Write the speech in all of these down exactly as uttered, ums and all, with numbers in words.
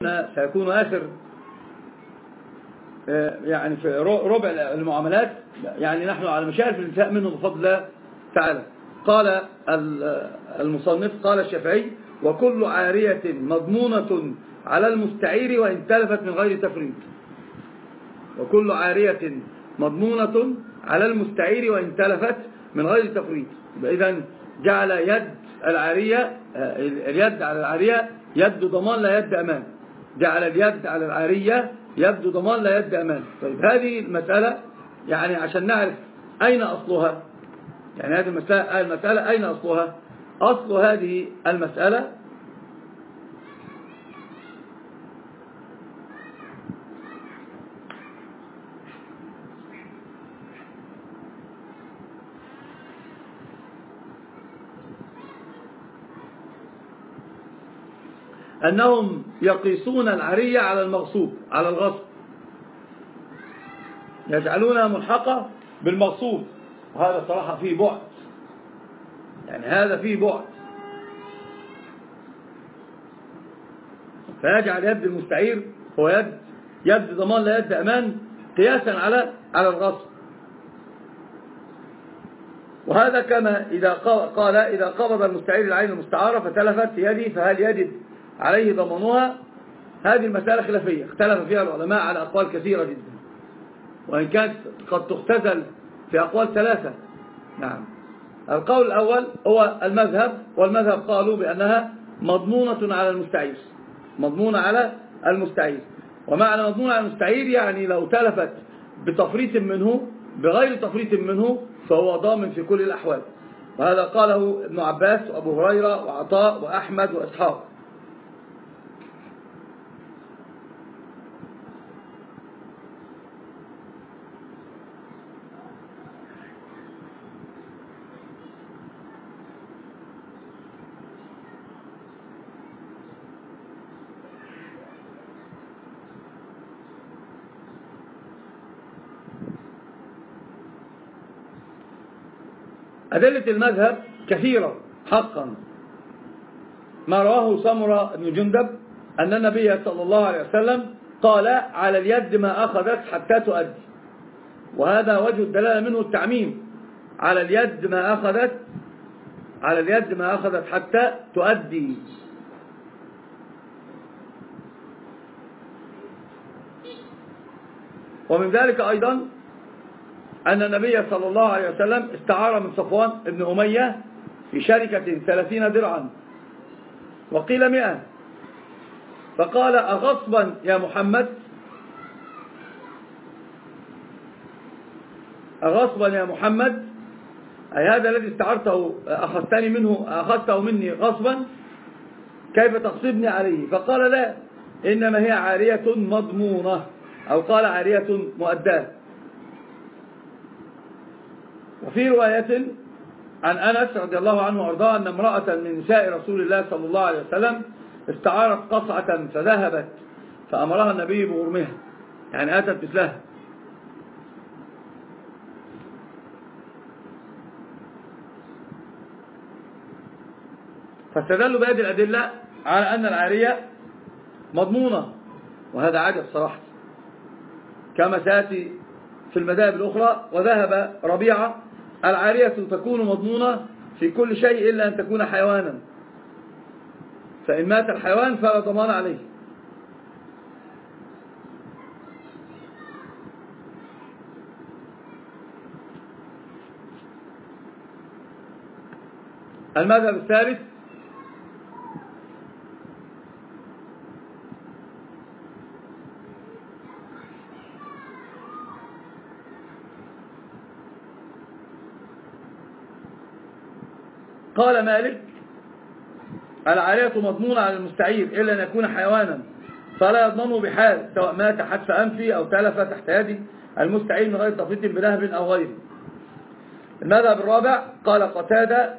سيكون آخر يعني في ربع المعاملات، يعني نحن على مشارف الانتهاء منه بفضل الله تعالى. قال المصنف قال الشافعي: وكل عارية مضمونة على المستعير وإن تلفت من غير تفريط. وكل عارية مضمونة على المستعير وإن تلفت من غير تفريط. إذن جعل يد العارية، اليد على العارية يد ضمان لا يد أمان. جعل اليد على العارية يد ضمان لا يد أمان. طيب هذه المسألة يعني عشان نعرف أين أصلها، يعني هذه المسألة, المسألة أين أصلها؟ أصل هذه المسألة أنهم يقيسون العارية على المغصوب، على الغصب، يجعلونها ملحقة بالمغصوب. وهذا صراحة فيه بعد، يعني هذا فيه بعد. فيجعل يد المستعير هو يد يد ضمان لا يد أمان قياسا على على الغصب. وهذا كما إذا قال إذا قبض المستعير العين المستعارة فتلفت يدي فهل يجب عليه ضمانها؟ هذه المسألة خلافية، اختلف فيها العلماء على أقوال كثيرة جدا، وإن كانت قد تختزل في أقوال ثلاثة. نعم، القول الأول هو المذهب، والمذهب قالوا بأنها مضمونة على المستعير، مضمونة على المستعير. ومعنى مضمونة على المستعير يعني لو تلفت بتفريط منه بغير تفريط منه فهو ضامن في كل الأحوال. وهذا قاله ابن عباس وأبو هريرة وعطاء وأحمد وإسحاق. أدلة المذهب كثيرة حقا. ما رواه سمرة بن جندب أن النبي صلى الله عليه وسلم قال: على اليد ما أخذت حتى تؤدي. وهذا وجه الدلالة منه التعميم، على اليد ما أخذت على اليد ما أخذت حتى تؤدي. ومن ذلك أيضا أن النبي صلى الله عليه وسلم استعار من صفوان بن أمية في شركة ثلاثين درعا وقيل مئة، فقال: أغصبا يا محمد أغصبا يا محمد أي هذا الذي استعرته أخذتني منه أخذته مني غصبا، كيف تغصبني عليه؟ فقال: لا، إنما هي عارية مضمونة، أو قال عارية مؤداة. وفي رواية عن أنس رضي الله عنه وأرضاه أن امرأة من نساء رسول الله صلى الله عليه وسلم استعارت قصعة فذهبت فأمرها النبي بغرمها، يعني أتت مثلها. فاستدلوا بهذه الأدلة على أن العارية مضمونة، وهذا عجب صراحة كما سيأتي في المذاهب الأخرى. وذهب ربيعة: العارية تكون مضمونة في كل شيء إلا أن تكون حيوانا، فإن مات الحيوان فلا ضمان عليه. المذهب الثالث قال مالك: العارية مضمونة على المستعير إلا أن يكون حيوانا فلا يضمنه بحال، سواء مات حتف أنفي أو تلف تحت يد المستعير من غير تفريط بنهب أو غيره. المذهب الرابع قال قتادة: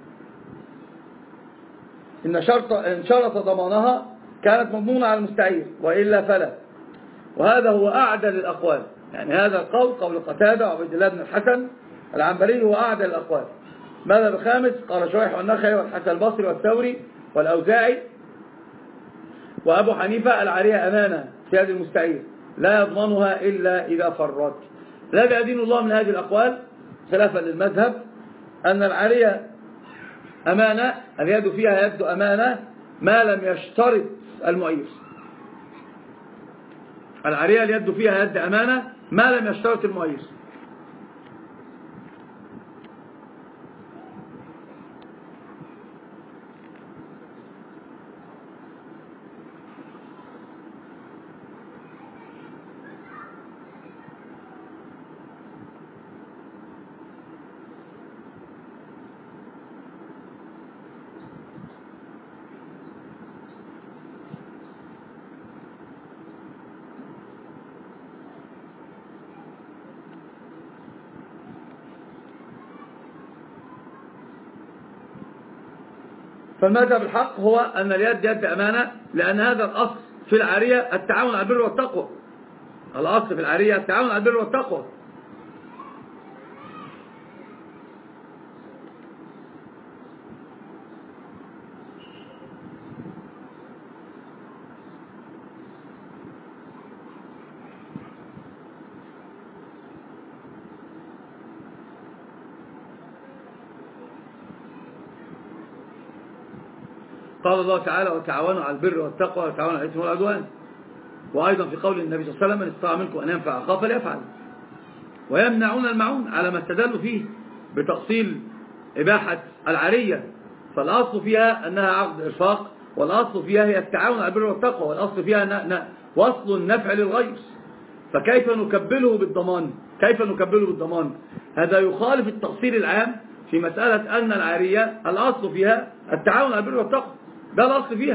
إن شرط إن شرط ضمانها كانت مضمونة على المستعير وإلا فلا. وهذا هو أعدل الأقوال، يعني هذا القول قول قتادة وعبد الله بن الحسن العنبري هو أعدل الأقوال. المذهب الخامس قال شريح والنخعي والحسن البصري والثوري والأوزاعي وأبو حنيفة العارية أمانة في يد المستعير لا يضمنها إلا إذا فرط. الذي يدين الله من هذه الأقوال خلافا للمذهب أن العارية أمانة، اليد فيها يد أمانة ما لم يشترط المعير. العارية اليد فيها يد أمانة ما لم يشترط المعير. فالمذهب الحق هو أن اليد يد أمانة، لأن هذا الأصل في العارية التعاون على البر والتقوى. الأصل في العارية التعاون على البر والتقوى. قال الله تعالى وتعاونوا على البر والتقوى وتعاونوا على الإثم والعدوان. وأيضا في قول النبي صلى الله عليه وسلم من استطاع منكم أن ينفع أخاه فليفعل. ويمنعون المعون على ما استدلوا فيه بتأصيل إباحة العارية، فالأصل فيها أنها عقد إرفاق، والأصل فيها هي التعاون على البر والتقوى، والأصل فيها وصل النفع للغير. فكيف نكبله بالضمان؟ كيف نكبله بالضمان؟ هذا يخالف التأصيل العام في مسألة أن العارية الأصل فيها التعاون على البر والتقوى، ده الأصل فيها.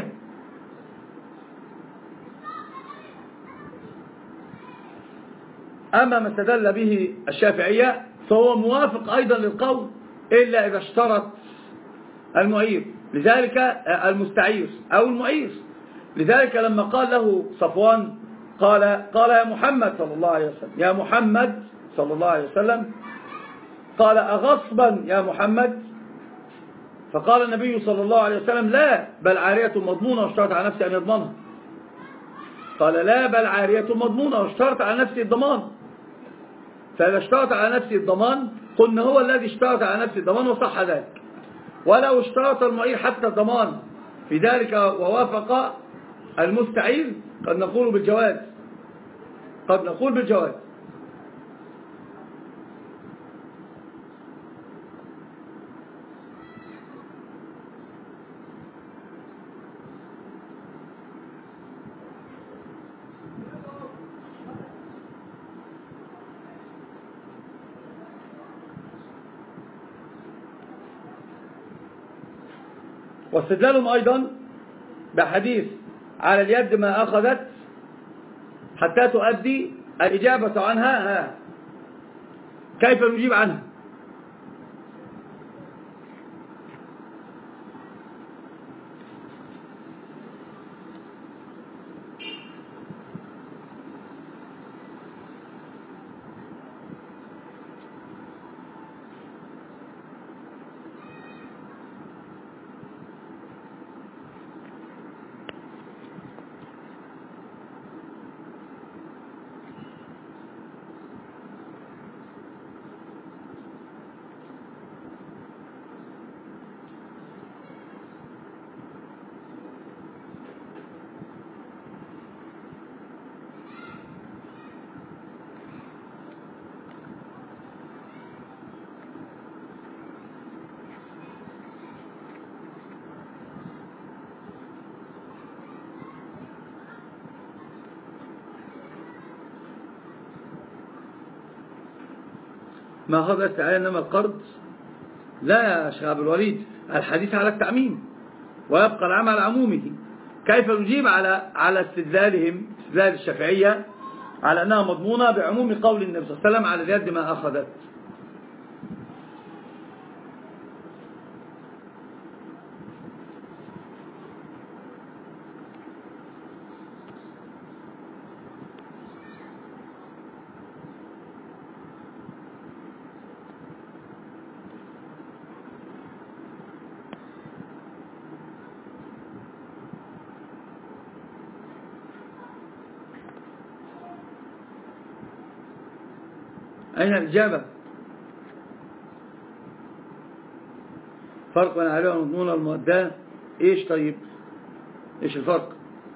أما ما استدل به الشافعية فهو موافق أيضا للقول إلا إذا اشترط المعير، لذلك المستعير أو المعير. لذلك لما قال له صفوان قال قال يا محمد صلى الله عليه وسلم يا محمد صلى الله عليه وسلم قال أغصبا يا محمد؟ فقال النبي صلى الله عليه وسلم لا بل عارية مضمونة واشترط على نفسه أن يضمنها. قال لا بل عارية مضمونة واشترط على نفسه الضمان. فإذا اشترط على نفسه الضمان قلنا هو الذي اشترط على نفسه الضمان وصح ذلك. ولو اشترط المعير حتى الضمان في ذلك ووافق المستعير قد نقول بالجواز، قد نقول بالجواز. واستدلالهم أيضا بحديث على اليد ما أخذت حتى تؤدي الإجابة عنها ها. كيف نجيب عنها؟ ما هذا استعانة إنما القرض؟ لا يا شيخ عبد الوليد، الحديث على التعميم ويبقى العمل على عمومه. كيف نجيب على على استدلالهم استدلال الشافعية على أنها مضمونة بعموم قول النبي صلى الله عليه وسلم على اليد ما أخذت؟ أين الإجابة؟ فرق بين العارية والمضمونة والمؤداة إيش طيب؟ إيش الفرق؟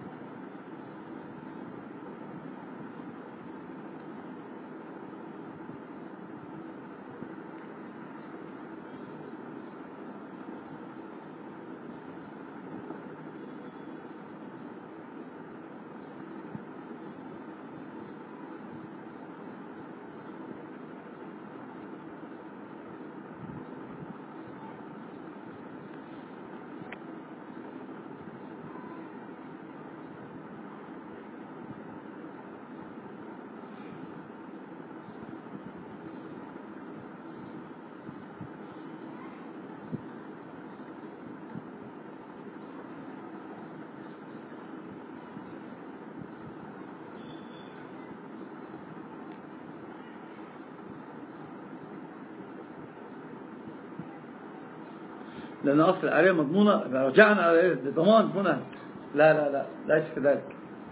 لأن أصل العارية مضمونة. رجعنا على ضمان هنا. لا لا لا ليس كذلك.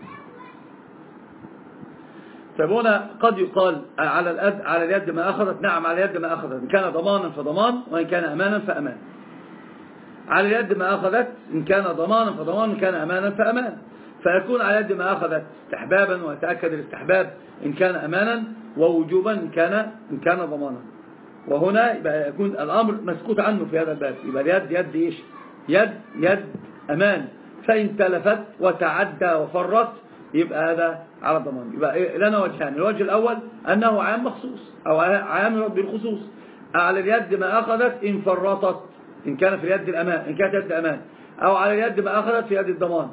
طيب هنا قد يقال على الأد على اليد ما أخذت. نعم على اليد ما أخذت، إن كان ضمانا فضمان، وإن كان أمانا فأمان. على اليد ما أخذت إن كان ضمانا فضمان، وإن كان أمانا فأمان. فيكون على اليد ما أخذت استحبابا، ويتأكد الاستحباب إن كان أمانا، ووجوبا إن كان إن كان ضمانا. وهنا يبقى يكون الأمر مسكوت عنه في هذا الباب. يبقى اليد يد إيش؟ يد يد أمان. فإن تلفت وتعدى وفرت يبقى هذا على الضمان. يبقى لنا وجهان. الوجه الأول أنه عام مخصوص أو عام يرد بالخصوص. على اليد ما أخذت إن فرطت، إن كان في اليد الأمان، إن كانت يد أمان، أو على اليد ما أخذت في يد الضمان.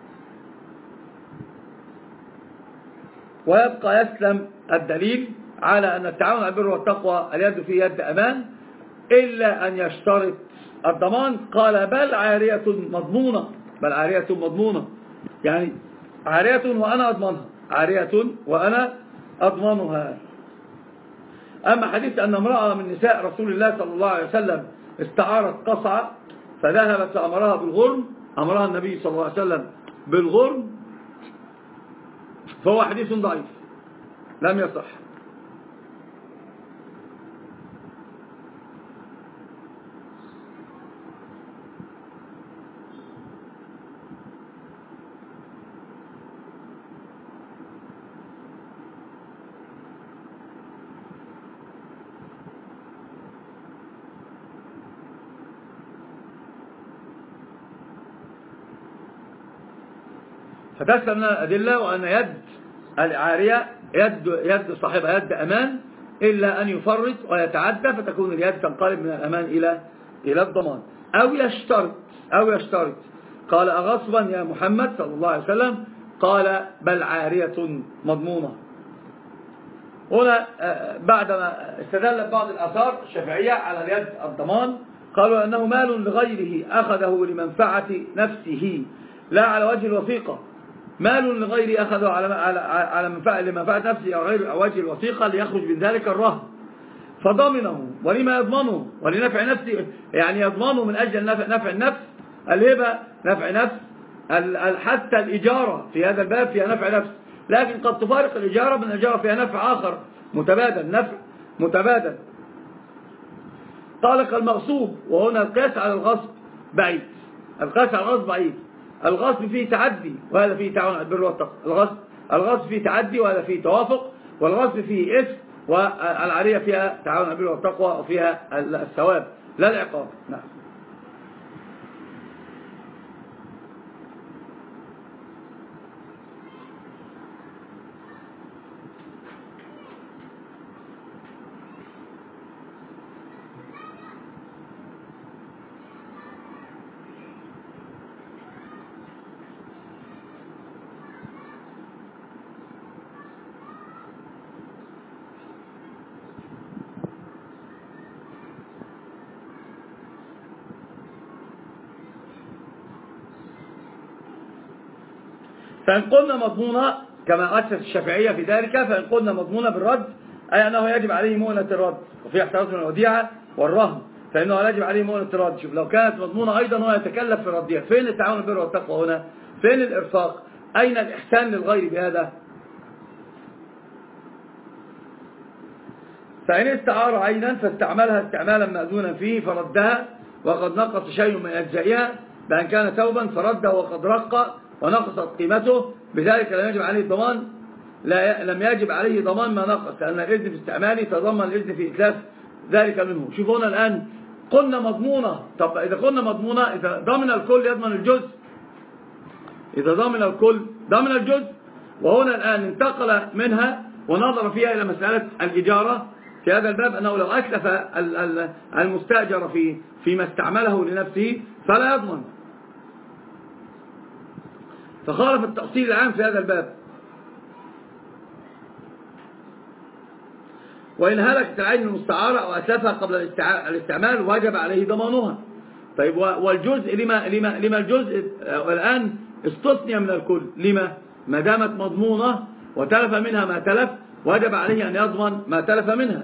ويبقى يسلم الدليل على أن التعاون على البر والتقوى اليد في يد أمان، إلا أن يشترط الضمان. قال بل عارية مضمونة، بل عارية مضمونة، يعني عارية وأنا أضمنها، عارية وأنا أضمنها. أما حديث أن امرأة من نساء رسول الله صلى الله عليه وسلم استعارت قصعة فذهبت فأمرها بالغرم، أمرها النبي صلى الله عليه وسلم بالغرم، فهو حديث ضعيف لم يصح. فتسلم لنا الأدلة وأن يد العارية يد يد صاحبها يد أمان، إلا أن يفرط ويتعدى فتكون اليد تنقلب من الأمان إلى إلى الضمان. أو يشترط أو يشترط قال أغصبا يا محمد صلى الله عليه وسلم؟ قال بل عارية مضمونة. هنا بعدما استدل بعض الآثار الشافعية على اليد الضمان، قالوا أنه مال لغيره أخذه لمنفعة نفسه لا على وجه الوثيقة. مال لغيره أخذه على على منفعة لمنفعة نفسه أو غير وجه الوثيقة ليخرج من ذلك الرهن، فضمنه. ولما يضمنه؟ ولنفع نفسه، يعني يضمنه من أجل نفع, نفع النفس، الهبة نفع نفس، حتى الإجارة في هذا الباب فيها نفع نفس، لكن قد تفارق الإجارة من الإجارة فيها نفع آخر متبادل، نفع متبادل. قال المغصوب، وهنا القياس على الغصب بعيد، القياس على الغصب بعيد. الغصب فيه تعدي وهذا فيه تعاون على البر والتقوى. الغصب الغصب فيه تعدي وهذا فيه توافق، والغصب فيه إثم، والعارية فيها تعاون على البر والتقوى وفيها الثواب لا العقاب. نعم. فإن قلنا مضمونة كما أسس الشافعية في ذلك، فإن قلنا مضمونة بالرد أي أنه يجب عليه مؤنة الرد، وفي احتراز من الوديعة والرهن، فإنه يجب عليه مؤنة الرد. شوف لو كانت مضمونة أيضا هو يتكلف في ردها. فين التعاون البر والتقوى هنا؟ فين الإرفاق؟ أين الإحسان للغير بهذا؟ فإن استعار عينا فاستعملها استعمالا مأذونا فيه فردها وقد نقص شيء من أجزائها بأن كان ثوبا فرده وقد رق ونقصت قيمته، بذلك لم يجب عليه الضمان لا لم يجب عليه ضمان ما نقص، لأن الإذن في استعماله تضمن الإذن في إتلاف ذلك منه. شوفوا هنا الآن قلنا مضمونة. طب إذا قلنا مضمونة، إذا ضمن الكل يضمن الجزء، إذا ضمن الكل ضمن الجزء. وهنا الآن انتقل منها ونظر فيها إلى مسألة الإجارة في هذا الباب، أنه لو أتلف المستأجر في فيما استعمله لنفسه فلا يضمن، فخالف التأصيل العام في هذا الباب. وإن هلكت العين المستعارة أو أتلفها قبل الاستعمال وجب عليه ضمانها. طيب والجزء لما, لما, لما الجزء الآن استثني من الكل؟ لما؟ ما دامت مضمونة وتلف منها ما تلف وجب عليه أن يضمن ما تلف منها.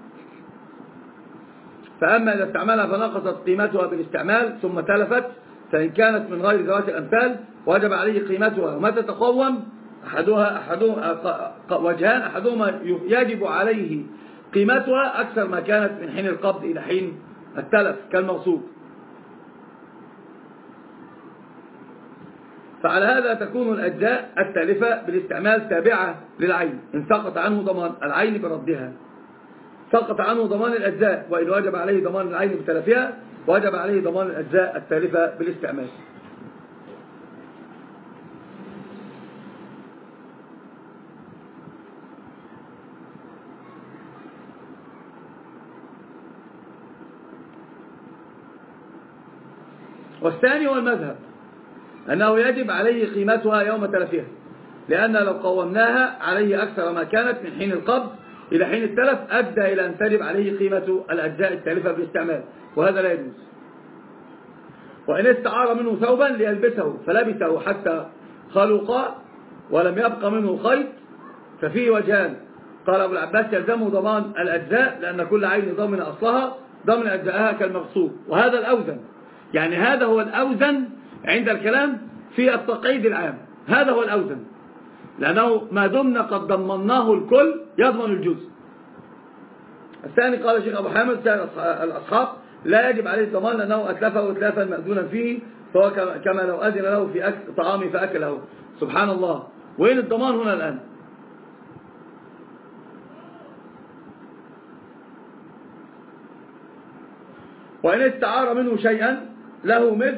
فأما إذا استعملها فنقصت قيمتها بالاستعمال ثم تلفت، فإن كانت من غير ذوات الأمثال وجب عليه قيمتها. ومتى تقوم أحدها أحدهما وجهان، أحدهما يجب عليه قيمتها أكثر ما كانت من حين القبض إلى حين التلف كالمغصوب. فعلى هذا تكون الأجزاء التالفة بالاستعمال تابعة للعين إن سقط عنه ضمان العين بردها، سقط عنه ضمان الأجزاء. وإن وجب عليه ضمان العين بتلفها وجب عليه ضمان الأجزاء التالفة بالاستعمال. والثاني هو المذهب أنه يجب عليه قيمتها يوم تلفها، لأن لو قومناها عليه أكثر ما كانت من حين القبض إلى حين التلف أدى إلى أن تجب عليه قيمة الأجزاء التالفة بالاستعمال، وهذا لا يجوز. وإن استعار منه ثوبا ليلبسه فلبسه حتى خلق ولم يبق منه خيط ففيه وجهان. قال أبو العباس يلزمه ضمان الأجزاء، لأن كل عين ضمن أصلها ضمن أجزائها كالمغصوب، وهذا الأوزن. يعني هذا هو الأوزن عند الكلام في التقعيد العام، هذا هو الأوزن، لأنه ما دمنا قد ضمناه الكل يضمن الجزء. الثاني قال الشيخ أبو حامد سائر الأصحاب لا يجب عليه الضمان لأنه أتلفه إتلافا مأذونا فيه، فهو كما لو أذن له في أكل طعامه فأكله. سبحان الله. وين الضمان هنا الآن؟ وإن استعار منه شيئا له مثل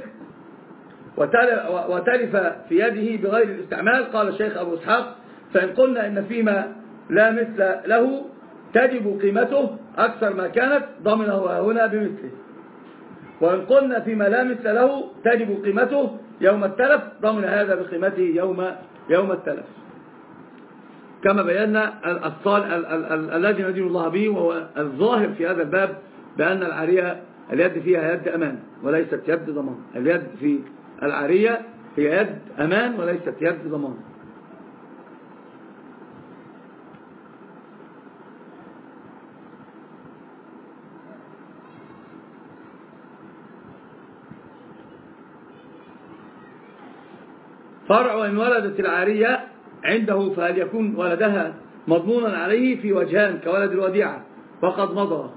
وتلف في يده بغير الاستعمال، قال الشيخ أبو إسحاق فإن قلنا إن فيما لا مثل له تجب قيمته أكثر ما كانت ضمنه هنا بمثله، وإن قلنا فيما لا مثل له تجب قيمته يوم التلف ضمن هذا بقيمته يوم يوم التلف، كما بينا الصال الذي ندين الله به. وهو الظاهر في هذا الباب بأن العارية اليد فيها يد أمان وليست يد ضمان. اليد في العارية هي يد أمان وليست يد ضمان. فرع إن ولدت العارية عنده فهل يكون ولدها مضمونا عليه في وجهان كولد الوديعة وقد مضى.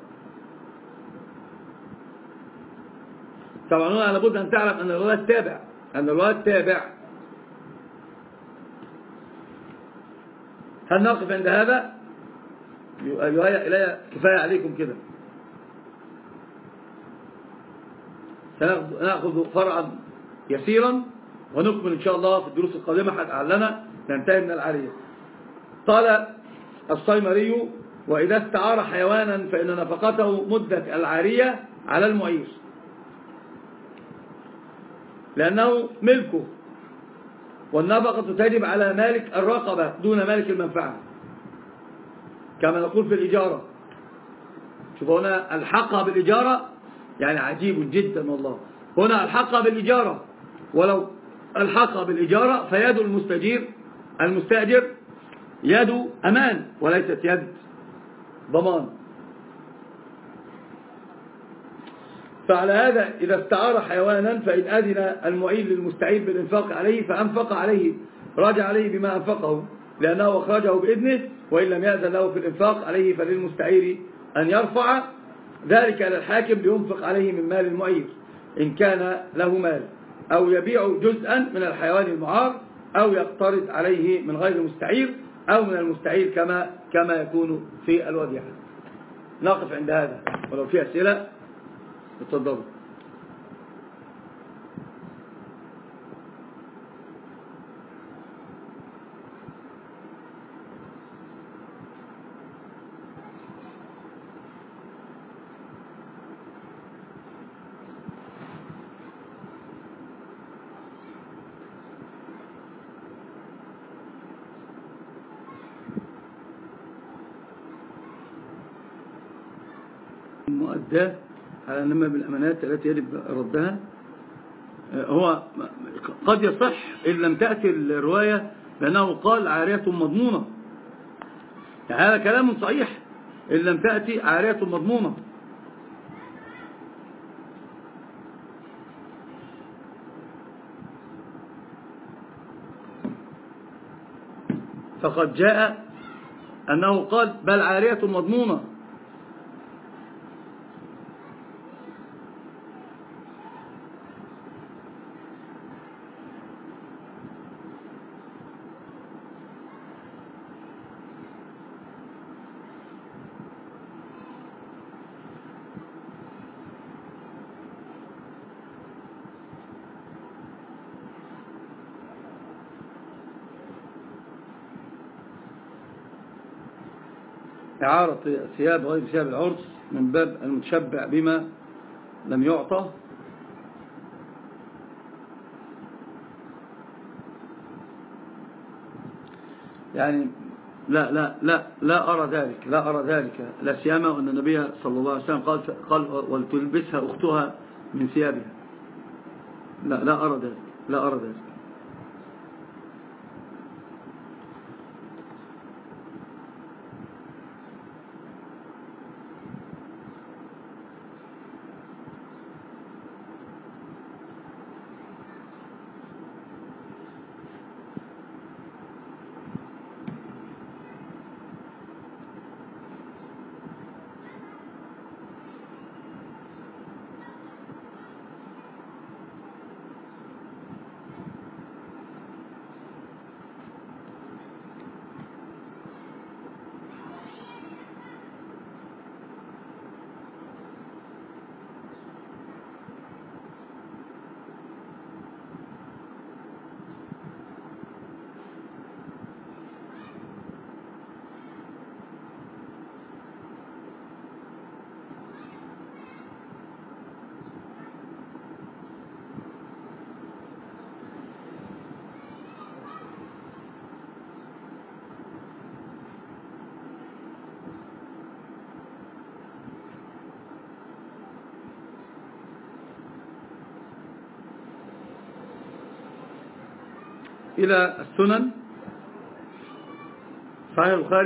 طبعا هنا لابد أن تعلم أن الولد تابع، أن الولد تابع. هل نقف عند هذا؟ يهيأ إلي كفاية عليكم كده. سنأخذ فرعا يسيرا ونكمل إن شاء الله في الدروس القادمة حتى علنا ننتهي من العارية. قال الصيمري وإذا استعار حيوانا فإن نفقته مدة العارية على المعير، لأنه ملكه، والنفقة تجب على مالك الرقبة دون مالك المنفعة، كما نقول في الإجارة. شوفوا هنا الحقها بالإجارة، يعني عجيب جدا والله. هنا الحقها بالإجارة، ولو الحقها بالإجارة فيد المستجير المستأجر يد أمان وليست يد ضمان. فعلى هذا إذا استعار حيوانا فإن أذن المعين للمستعير بالإنفاق عليه فأنفق عليه راجع عليه بما أنفقه، لأنه أخرجه بإذنه، وإن لم يأذن له في الإنفاق عليه فللمستعير أن يرفع ذلك إلى الحاكم لينفق عليه من مال المعير إن كان له مال، أو يبيع جزءا من الحيوان المعار، أو يقترض عليه من غير المستعير أو من المستعير كما كما يكون في الوديعة. نقف عند هذا، ولو في أسئلة اتفضلوا. المؤداة على نما بالأمانات التي يجب ردها، هو قد يصح إن لم تأتي الرواية لأنه قال عارية مضمونة، يعني هذا كلام صحيح إن لم تأتي عارية مضمونة. فقد جاء أنه قال بل عارية مضمونة. إعارة ثياب غير ثياب العرس من باب المتشبع بما لم يعطى، يعني لا لا لا لا أرى ذلك، لا أرى ذلك، لا سيما أن النبي صلى الله عليه وسلم قال قال ولتلبسها أختها من ثيابها. لا لا أرى ذلك، لا أرى ذلك. إلى السنن صحيح البخاري